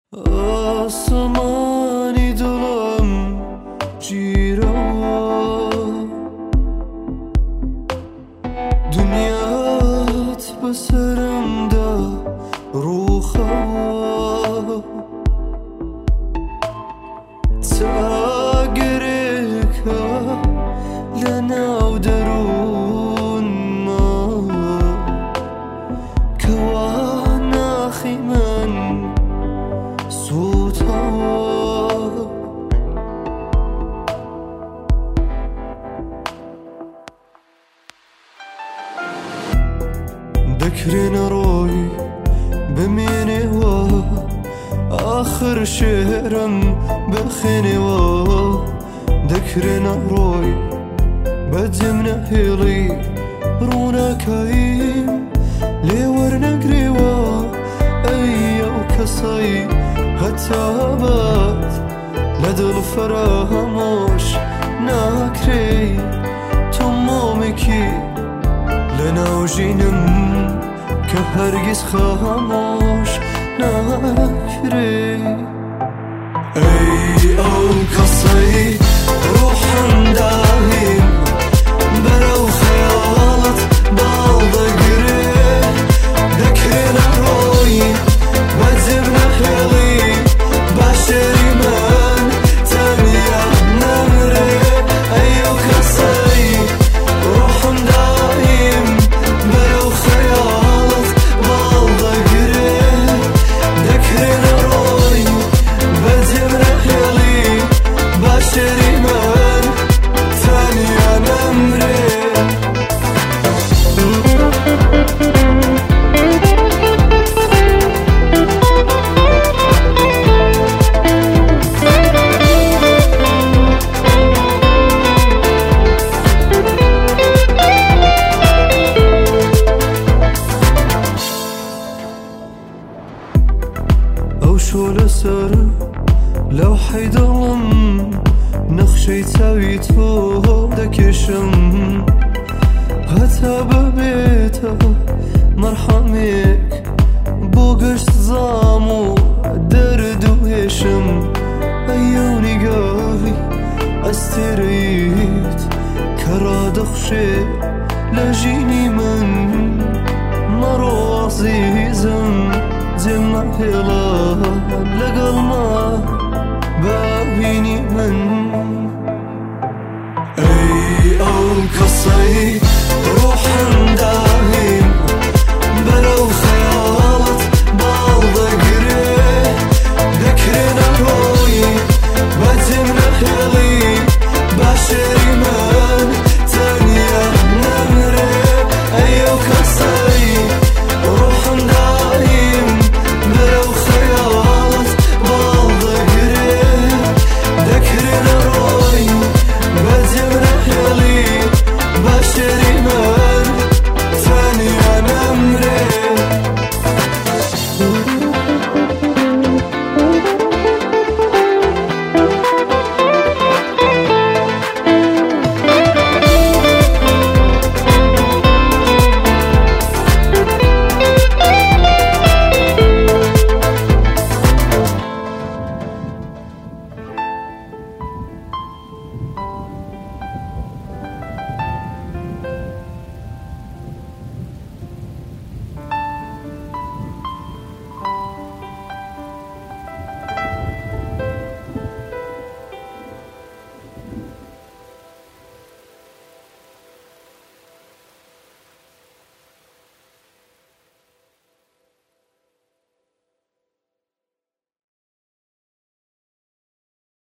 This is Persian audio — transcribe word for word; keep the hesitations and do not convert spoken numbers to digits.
آسمانی دلم جیرا دنیات بسرم دا روخا تاگرکا لناو درون ما كوانا خيمن صوتها ذكرنا روي بميني وا آخر شهرم بخيني وا ذكرنا روي بدمنا هيلي رونا كايم لورنا قريوا أيو كسي هتابات لدل فراموش ناكري تمامكي لنا وجينم كهرجس خاموش ناكري أي أو كسي روحم دايم برو خيالت بالدا قري ذكرنا روي بدمنا حيلي باشري من تميا نمري أيو كسي روحم دايم برو خيالت بالدا قري ذكرنا روي بدمنا حيلي باشري من تميا نمري شو لسر لو حيدلم نخشي تاوي تو دكشم هتا ببيتا مرحمك بوقش زامو